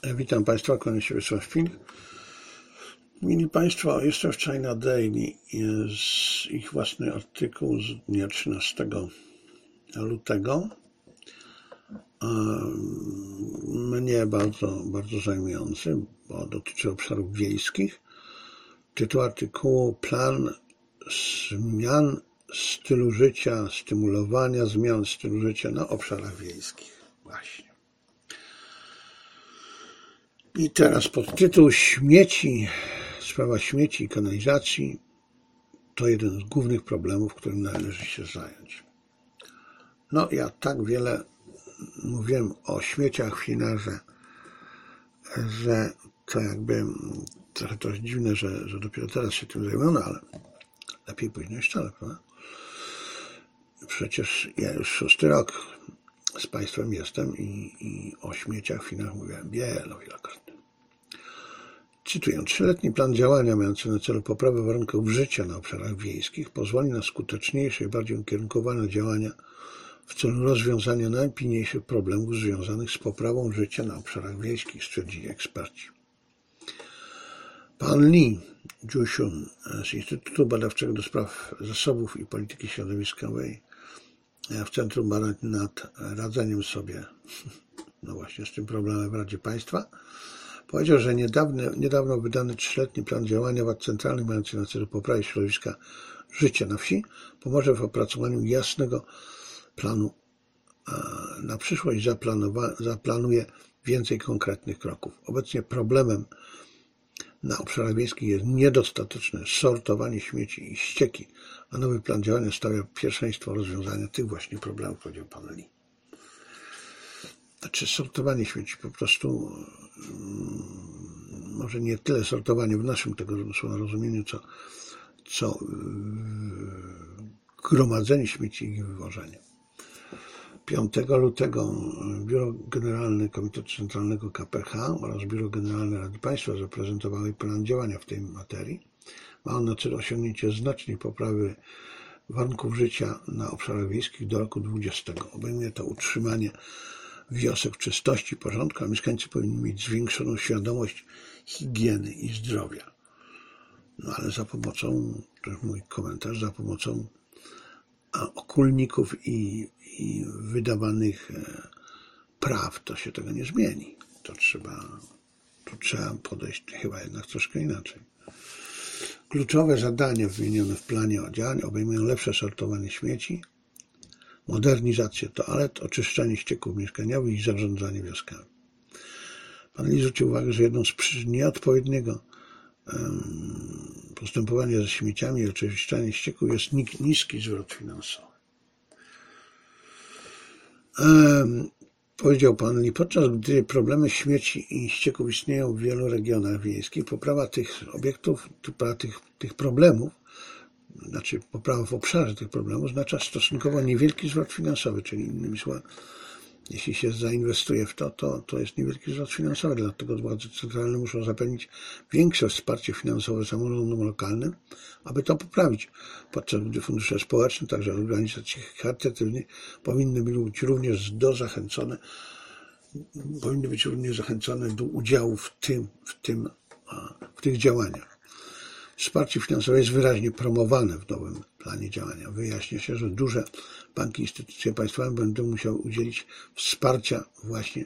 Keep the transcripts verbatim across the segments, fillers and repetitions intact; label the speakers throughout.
Speaker 1: Witam Państwa, kłaniam się Wiesław Fink. Mili Państwo, jeszcze w China Daily jest ich własny artykuł z dnia trzynastego lutego. Mnie bardzo, bardzo zajmujący, bo dotyczy obszarów wiejskich. Tytuł artykułu: Plan zmian stylu życia, stymulowania zmian stylu życia na obszarach wiejskich. Właśnie. I teraz podtytuł: Śmieci, sprawa śmieci i kanalizacji to jeden z głównych problemów, którym należy się zająć. No, ja tak wiele mówiłem o śmieciach w Chinach, że, że to jakby trochę to jest dziwne, że, że dopiero teraz się tym zajmiono, ale lepiej późno niż wcale, prawda? Przecież ja już szósty rok z Państwem jestem i, i o śmieciach w Chinach mówiłem wielo, wielokrotnie. Cytuję: trzyletni plan działania mający na celu poprawę warunków życia na obszarach wiejskich pozwoli na skuteczniejsze i bardziej ukierunkowane działania w celu rozwiązania najpilniejszych problemów związanych z poprawą życia na obszarach wiejskich, stwierdzili eksperci. Pan Li Jushun z Instytutu Badawczego do Spraw Zasobów i Polityki Środowiskowej w Centrum Badań nad Radzeniem sobie no właśnie z tym problemem w Radzie Państwa powiedział, że niedawno, niedawno wydany trzyletni plan działania władz centralnych mający na celu poprawę środowiska życia na wsi pomoże w opracowaniu jasnego planu na przyszłość, zaplanuje więcej konkretnych kroków. Obecnie problemem na obszarach wiejskich jest niedostateczne sortowanie śmieci i ścieki, a nowy plan działania stawia pierwszeństwo rozwiązania tych właśnie problemów, powiedział pan Li. Znaczy sortowanie śmieci, po prostu może nie tyle sortowanie w naszym tego słowa rozumieniu, co, co gromadzenie śmieci i ich wywożenie. piątego lutego Biuro Generalne Komitetu Centralnego K P H oraz Biuro Generalne Rady Państwa zaprezentowały plan działania w tej materii. Ma on na celu osiągnięcie znacznej poprawy warunków życia na obszarach wiejskich do roku dwudziestego. Obejmuje to utrzymanie wiosek w czystości i porządku, a mieszkańcy powinni mieć zwiększoną świadomość higieny i zdrowia. No ale za pomocą, to jest mój komentarz, za pomocą okulników i, i wydawanych praw to się tego nie zmieni. To trzeba, tu trzeba podejść chyba jednak troszkę inaczej. Kluczowe zadania wymienione w planie działań obejmują lepsze sortowanie śmieci, modernizację toalet, oczyszczanie ścieków mieszkaniowych i zarządzanie wioskami. Pan Li zwrócił uwagę, że jedną z przyczyn nieodpowiedniego postępowania ze śmieciami i oczyszczanie ścieków jest niski zwrot finansowy. Um, powiedział pan Li, podczas gdy problemy śmieci i ścieków istnieją w wielu regionach wiejskich, poprawa tych obiektów, poprawa tych, tych problemów, znaczy poprawa w obszarze tych problemów oznacza stosunkowo niewielki zwrot finansowy, czyli innymi słowy, jeśli się zainwestuje w to, to, to jest niewielki zwrot finansowy, dlatego władze centralne muszą zapewnić większe wsparcie finansowe samorządom lokalnym, aby to poprawić, podczas gdy fundusze społeczne, także organizacje charytatywne powinny być również do zachęcone, powinny być również zachęcone do udziału w tym, w tym, w tych działaniach. Wsparcie finansowe jest wyraźnie promowane w nowym planie działania. Wyjaśnia się, że duże banki i instytucje państwowe będą musiały udzielić wsparcia właśnie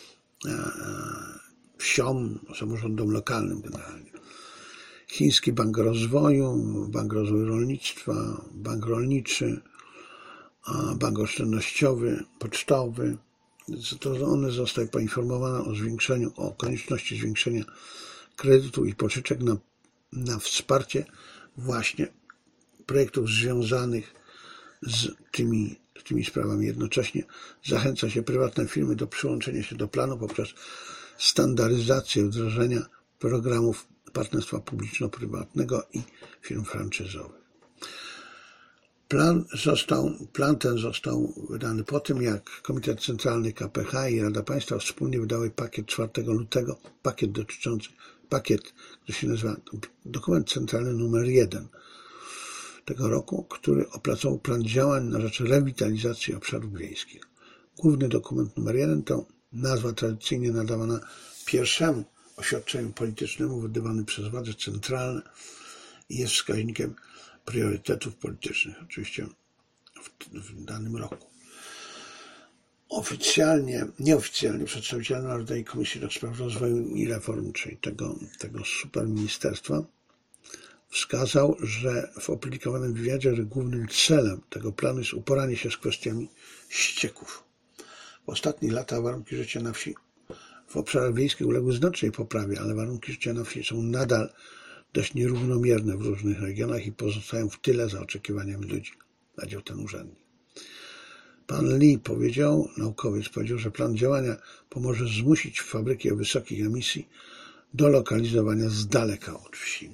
Speaker 1: wsiom, samorządom lokalnym generalnie. Chiński Bank Rozwoju, Bank Rozwoju Rolnictwa, Bank Rolniczy, Bank Oszczędnościowy, Pocztowy, to one zostały poinformowane o zwiększeniu, o konieczności zwiększenia kredytu i pożyczek na na wsparcie właśnie projektów związanych z tymi, z tymi sprawami. Jednocześnie zachęca się prywatne firmy do przyłączenia się do planu poprzez standaryzację wdrażania programów partnerstwa publiczno-prywatnego i firm franczyzowych. Plan, został, plan ten został wydany po tym, jak Komitet Centralny K P H i Rada Państwa wspólnie wydały pakiet czwartego lutego, pakiet dotyczący Pakiet, który się nazywa dokument centralny numer jeden tego roku, który opracował plan działań na rzecz rewitalizacji obszarów wiejskich. Główny dokument numer jeden to nazwa tradycyjnie nadawana pierwszemu oświadczeniu politycznemu wydawanym przez władze centralne i jest wskaźnikiem priorytetów politycznych, oczywiście w, w danym roku. Oficjalnie, nieoficjalnie przedstawiciel Narodowej Komisji do Spraw Rozwoju i Reform, czyli tego, tego superministerstwa, wskazał, że w opublikowanym wywiadzie, że głównym celem tego planu jest uporanie się z kwestiami ścieków. W ostatnich latach warunki życia na wsi w obszarach wiejskich uległy znacznej poprawie, ale warunki życia na wsi są nadal dość nierównomierne w różnych regionach i pozostają w tyle za oczekiwaniami ludzi, powiedział ten urzędnik. Pan Lee powiedział, naukowiec powiedział, że plan działania pomoże zmusić fabryki o wysokich emisji do lokalizowania z daleka od wsi.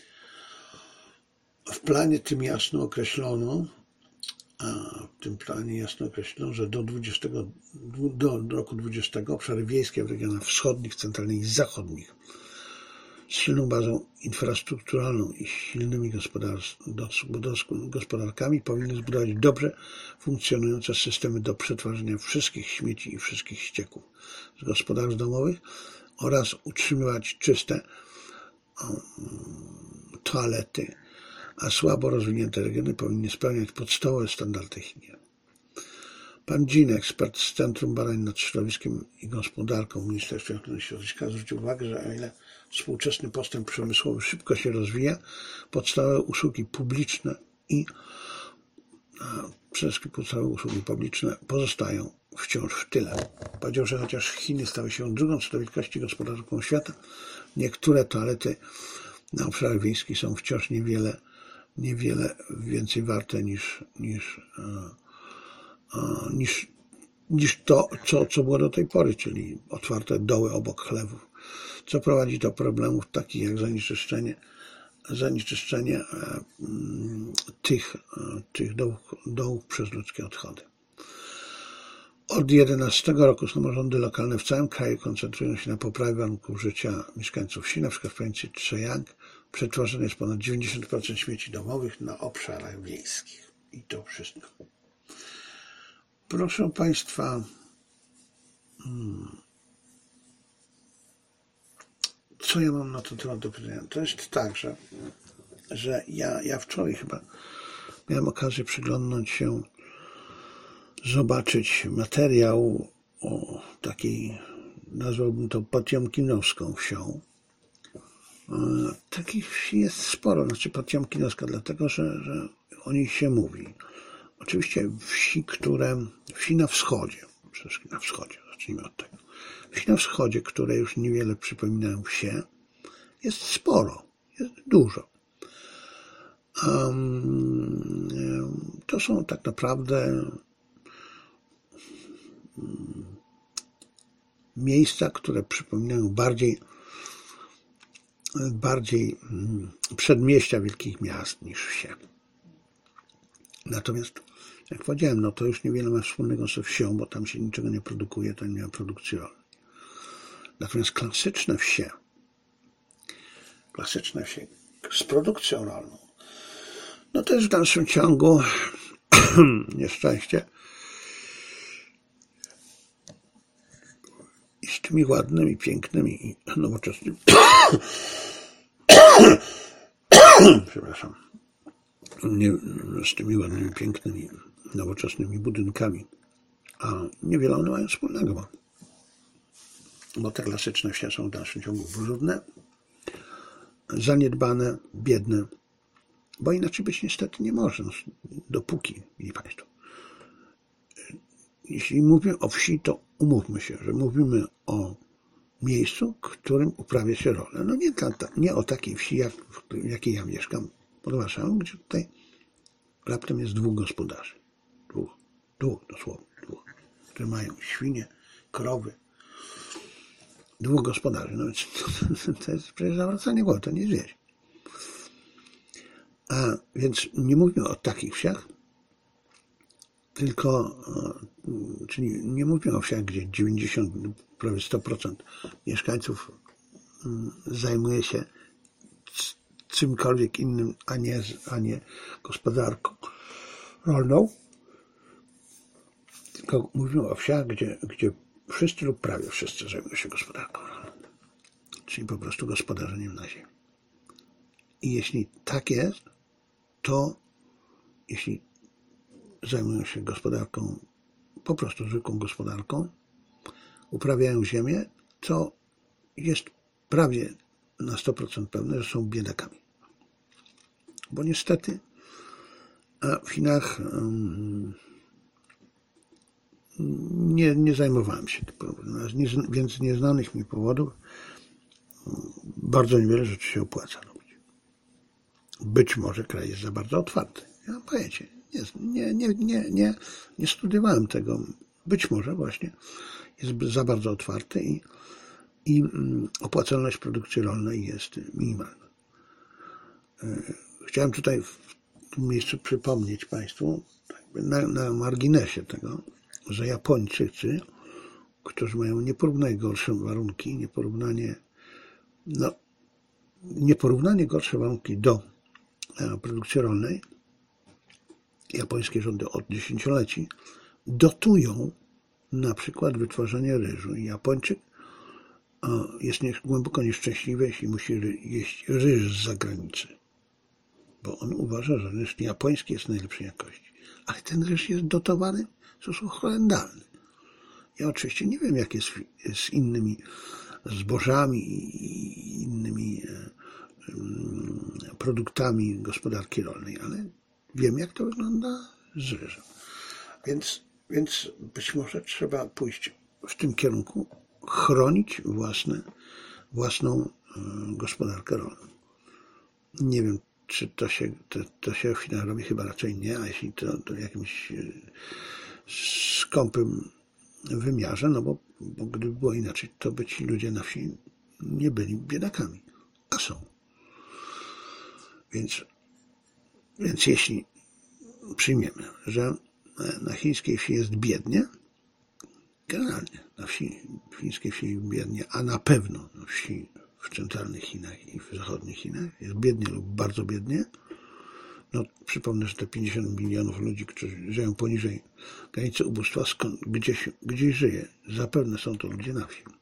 Speaker 1: W planie tym jasno określono, a w tym planie jasno określono, że do, dwudziestego, do roku dwudziestego obszary wiejskie w regionach wschodnich, centralnych i zachodnich z silną bazą infrastrukturalną i silnymi gospodarkami powinny zbudować dobrze funkcjonujące systemy do przetwarzania wszystkich śmieci i wszystkich ścieków z gospodarstw domowych oraz utrzymywać czyste toalety, a słabo rozwinięte regiony powinny spełniać podstawowe standardy higieny. Pan Jean, ekspert z Centrum Badań nad Środowiskiem i Gospodarką w Ministerstwie Ochrony Środowiska, zwrócił uwagę, że o ile współczesny postęp przemysłowy szybko się rozwija, podstawowe usługi publiczne i przede wszystkim podstawowe usługi publiczne pozostają wciąż w tyle. Powiedział, że chociaż Chiny stały się drugą co do wielkości gospodarką świata, niektóre toalety na obszarach wiejskich są wciąż niewiele, niewiele więcej warte niż, niż, niż, niż to, co, co było do tej pory, czyli otwarte doły obok chlewów, co prowadzi do problemów takich jak zanieczyszczenie, zanieczyszczenie tych, tych dołów, dołów przez ludzkie odchody. Od jedenastego roku samorządy lokalne w całym kraju koncentrują się na poprawie warunków życia mieszkańców wsi. Na przykład w prowincji Zhejiang przetworzone jest ponad dziewięćdziesiąt procent śmieci domowych na obszarach wiejskich. I to wszystko. Proszę Państwa, co ja mam na ten temat do powiedzenia? To jest tak, że, że ja, ja wczoraj chyba miałem okazję przyglądnąć się, zobaczyć materiał o takiej, nazwałbym to Potiomkinowską wsią. Takich wsi jest sporo, znaczy Potiomkinowska, dlatego, że, że o nich się mówi. Oczywiście wsi, które, wsi na wschodzie, przede wszystkim na wschodzie, zacznijmy od tego. Wsi na wschodzie, które już niewiele przypominają wsie, jest sporo, jest dużo. Um, to są tak naprawdę miejsca, które przypominają bardziej, bardziej przedmieścia wielkich miast niż wsie. Natomiast, jak powiedziałem, no to już niewiele ma wspólnego ze wsią, bo tam się niczego nie produkuje, to nie ma produkcji rolnej. Natomiast klasyczne wsie, klasyczne wsie z produkcją rolną, no to jest w dalszym ciągu nieszczęście. I z tymi ładnymi, pięknymi i nowoczesnymi przepraszam, nie, z tymi ładnymi, pięknymi, nowoczesnymi budynkami, a niewiele one mają wspólnego, bo, bo te klasyczne wsie są w dalszym ciągu brudne, zaniedbane, biedne, bo inaczej być niestety nie może, dopóki, widzi Państwo. Jeśli mówimy o wsi, to umówmy się, że mówimy o miejscu, w którym uprawia się rolę. No nie, ta, nie o takiej wsi, jak, w jakiej ja mieszkam pod Warszawą, gdzie tutaj raptem jest dwóch gospodarzy. Dwóch, dwóch dosłownie, dwóch, które mają świnie, krowy. Dwóch gospodarzy. No więc to, to jest przecież zawracanie głowy, to nie jest wieś. A więc nie mówimy o takich wsiach, tylko, czyli nie mówimy o wsiach, gdzie dziewięćdziesiąt, prawie sto procent mieszkańców zajmuje się czymkolwiek innym, a nie, a nie gospodarką rolną. Tylko mówimy o wsiach, gdzie, gdzie wszyscy lub prawie wszyscy zajmują się gospodarką rolną, czyli po prostu gospodarzeniem na ziemi. I jeśli tak jest, to jeśli zajmują się gospodarką, po prostu zwykłą gospodarką, uprawiają ziemię, to jest prawie na sto procent pewne, że są biedakami. Bo niestety w Chinach um, nie, nie zajmowałem się tym problemem, więc z nieznanych mi powodów bardzo niewiele rzeczy się opłaca robić. Być może kraj jest za bardzo otwarty. Ja mam pojęcie. Nie, nie, nie, nie, nie studiowałem tego. Być może właśnie jest za bardzo otwarty i, i opłacalność produkcji rolnej jest minimalna. Chciałem tutaj w tym miejscu przypomnieć Państwu, na, na marginesie tego, że Japończycy, którzy mają nieporównanie gorsze warunki, nieporównanie, no, nieporównanie gorsze warunki do produkcji rolnej, japońskie rządy od dziesięcioleci dotują na przykład wytwarzanie ryżu. I Japończyk jest głęboko nieszczęśliwy, jeśli musi jeść ryż z zagranicy, bo on uważa, że ryż japoński jest najlepszej jakości. Ale ten ryż jest dotowany w sposób horrendalny. Ja oczywiście nie wiem, jak jest z innymi zbożami i innymi produktami gospodarki rolnej, ale wiem, jak to wygląda z ryżem. Więc, więc być może trzeba pójść w tym kierunku, chronić własne, własną gospodarkę rolną. Nie wiem, czy to się, to, to się w Chinach robi, chyba raczej nie, a jeśli to, to w jakimś skąpym wymiarze, no bo, bo gdyby było inaczej, to by ci ludzie na wsi nie byli biedakami, a są. Więc, więc jeśli przyjmiemy, że na chińskiej wsi jest biednie, generalnie na wsi, w chińskiej wsi jest biednie, a na pewno na wsi w centralnych Chinach i w zachodnich Chinach jest biednie lub bardzo biednie, no przypomnę, że te pięćdziesiąt milionów ludzi, którzy żyją poniżej granicy ubóstwa, skąd, gdzieś, gdzieś żyje, zapewne są to ludzie na wsi.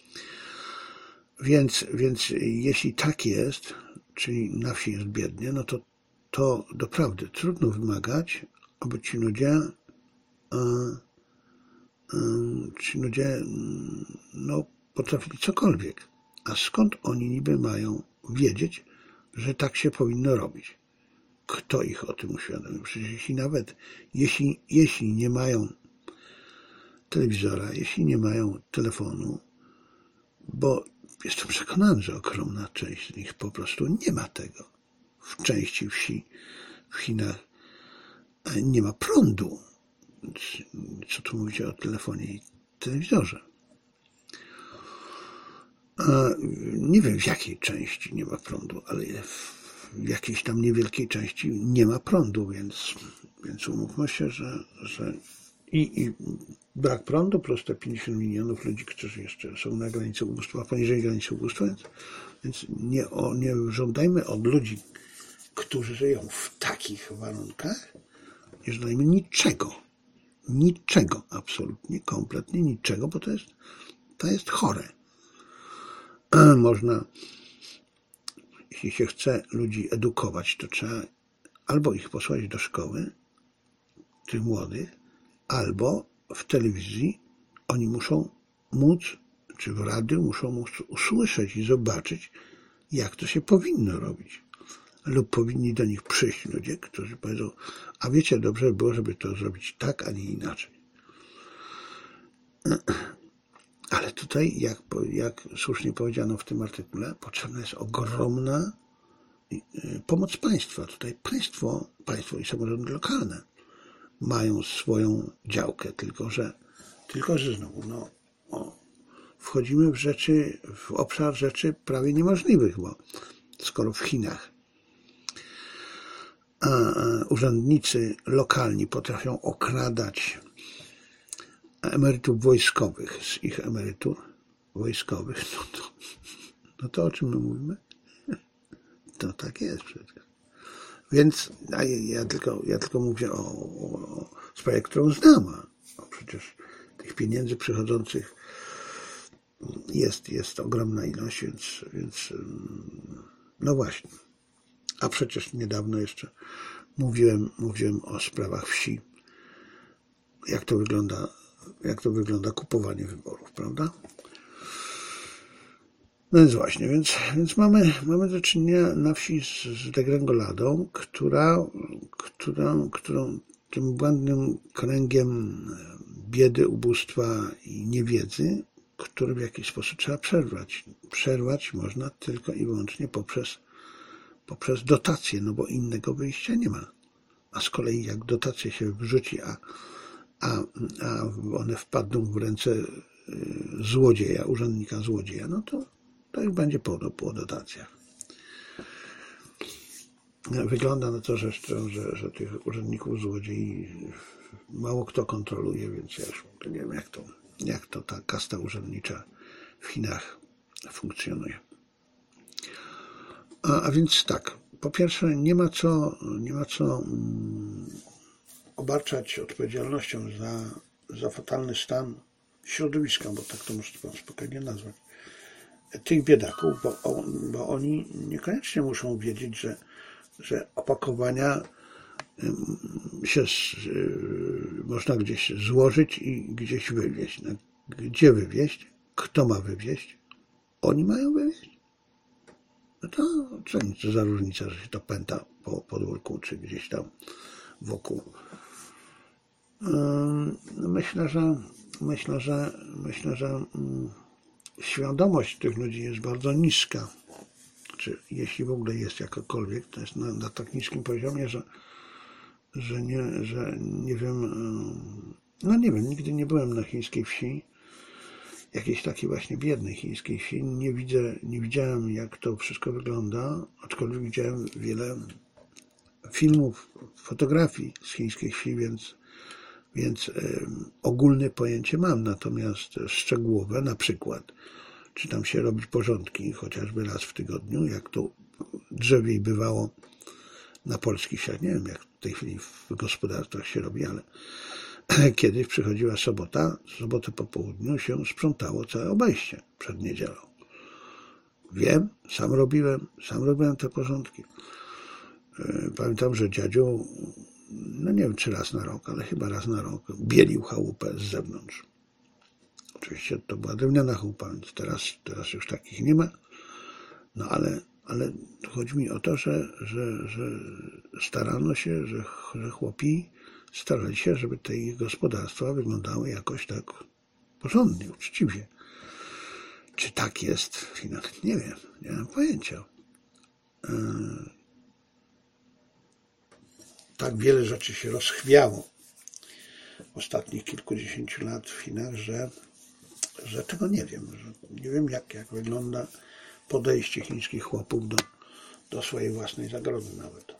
Speaker 1: Więc, więc jeśli tak jest, czyli na wsi jest biednie, no to, to doprawdy trudno wymagać, aby ci ludzie, yy, yy, ci ludzie no, potrafili cokolwiek. A skąd oni niby mają wiedzieć, że tak się powinno robić? Kto ich o tym uświadomił? Przecież jeśli nawet, jeśli, jeśli nie mają telewizora, jeśli nie mają telefonu, bo jestem przekonany, że ogromna część z nich po prostu nie ma tego. W części wsi w Chinach nie ma prądu. Co tu mówicie o telefonie i telewizorze? Nie wiem, w jakiej części nie ma prądu, ale w jakiejś tam niewielkiej części nie ma prądu, więc, więc umówmy się, że, że i, i brak prądu plus te pięćdziesiąt milionów ludzi, którzy jeszcze są na granicy ubóstwa, poniżej granicy ubóstwa, więc, więc nie, o, nie żądajmy od ludzi, którzy żyją w takich warunkach, nie żądajmy niczego. Niczego, absolutnie, kompletnie niczego, bo to jest, to jest chore. Można, jeśli się chce ludzi edukować, to trzeba albo ich posłać do szkoły, tych młodych, albo w telewizji oni muszą móc, czy w radiu muszą móc usłyszeć i zobaczyć, jak to się powinno robić. Lub powinni do nich przyjść ludzie, którzy powiedzą, a wiecie, dobrze by było, żeby to zrobić tak, a nie inaczej. Ale tutaj, jak, jak słusznie powiedziano w tym artykule, potrzebna jest ogromna pomoc państwa. Tutaj państwo, państwo i samorządy lokalne mają swoją działkę, tylko że, tylko że znowu, no, o, wchodzimy w rzeczy, w obszar rzeczy prawie niemożliwych, bo skoro w Chinach a, a, urzędnicy lokalni potrafią okradać emerytów wojskowych z ich emerytur wojskowych, no to, no to o czym my mówimy? To tak jest przecież. Więc ja, ja, tylko, ja tylko mówię o, o, o sprawie, którą znam, a przecież tych pieniędzy przychodzących jest, jest ogromna ilość, więc, więc no właśnie. A przecież niedawno jeszcze mówiłem, mówiłem o sprawach wsi, jak to wygląda, jak to wygląda kupowanie wyborów, prawda? No więc właśnie, więc, więc mamy, mamy do czynienia na wsi z, z degrengoladą, która, która, którą tym błędnym kręgiem biedy, ubóstwa i niewiedzy, który w jakiś sposób trzeba przerwać. Przerwać można tylko i wyłącznie poprzez, poprzez dotacje, no bo innego wyjścia nie ma. A z kolei jak dotacje się wrzuci, a, a, a one wpadną w ręce złodzieja, urzędnika złodzieja, no to, to już będzie po, po dotacjach. Wygląda na to, że, że, że tych urzędników złodziei mało kto kontroluje, więc ja już nie wiem, jak to, jak to ta kasta urzędnicza w Chinach funkcjonuje. A, a więc tak, po pierwsze nie ma co, nie ma co um, obarczać odpowiedzialnością za, za fatalny stan środowiska, bo tak to można spokojnie nazwać, tych biedaków, bo, on, bo oni niekoniecznie muszą wiedzieć, że, że opakowania się można gdzieś złożyć i gdzieś wywieźć. No, gdzie wywieźć? Kto ma wywieźć? Oni mają wywieźć? No to co, co za różnica, że się to pęta po podwórku, czy gdzieś tam wokół. Myślę, że myślę, że myślę, że świadomość tych ludzi jest bardzo niska. Czy jeśli w ogóle jest jakakolwiek, to jest na, na tak niskim poziomie, że że nie, że nie wiem, no nie wiem, nigdy nie byłem na chińskiej wsi, jakiejś takiej właśnie biednej chińskiej wsi, nie widzę, nie widziałem, jak to wszystko wygląda, aczkolwiek widziałem wiele filmów, fotografii z chińskiej wsi, więc, więc y, ogólne pojęcie mam, natomiast szczegółowe, na przykład, czy tam się robi porządki, chociażby raz w tygodniu, jak to drzewiej bywało na polskich wsiach, nie wiem, jak w tej chwili w gospodarstwach się robi, ale kiedyś przychodziła sobota, sobotę po południu się sprzątało całe obejście przed niedzielą. Wiem, sam robiłem, sam robiłem te porządki. Pamiętam, że dziadziu, no nie wiem, czy raz na rok, ale chyba raz na rok bielił chałupę z zewnątrz. Oczywiście to była drewniana chałupa, więc teraz, teraz już takich nie ma, no ale Ale chodzi mi o to, że, że, że starano się, że, że chłopi starali się, żeby te ich gospodarstwa wyglądały jakoś tak porządnie, uczciwie. Czy tak jest w Chinach? Nie wiem, nie mam pojęcia. Tak wiele rzeczy się rozchwiało w ostatnich kilkudziesięciu lat w Chinach, że, że tego nie wiem. Że nie wiem, jak, jak wygląda podejście chińskich chłopów do, do swojej własnej zagrody nawet.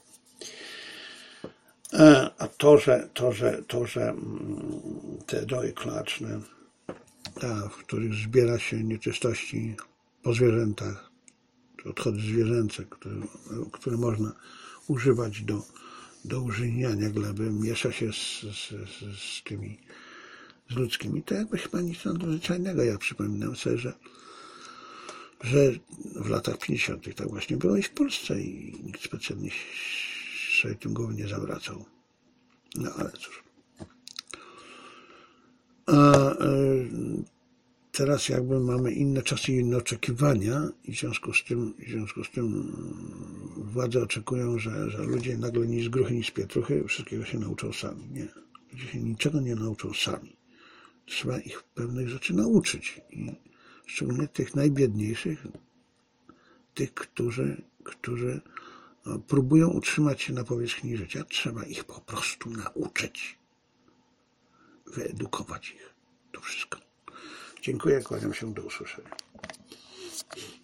Speaker 1: A to, że, to, że, to, że te doły kloaczne, w których zbiera się nieczystości po zwierzętach, odchody zwierzęce, które, które można używać do, do użyjniania gleby, miesza się z, z, z, z tymi z ludzkimi, to jakby chyba nic nadzwyczajnego. Ja przypominam sobie, że że w latach pięćdziesiątych tak właśnie było i w Polsce i nikt specjalnie sobie tym głowy nie zawracał. No ale cóż. A teraz jakby mamy inne czasy i inne oczekiwania i w związku z tym, w związku z tym władze oczekują, że, że ludzie nagle ni z gruchy, ni z pietruchy wszystkiego się nauczą sami. Nie. Ludzie się niczego nie nauczą sami. Trzeba ich pewnych rzeczy nauczyć. I szczególnie tych najbiedniejszych, tych, którzy, którzy próbują utrzymać się na powierzchni życia. Trzeba ich po prostu nauczyć, wyedukować ich. To wszystko. Dziękuję, kłaniam się, do usłyszenia.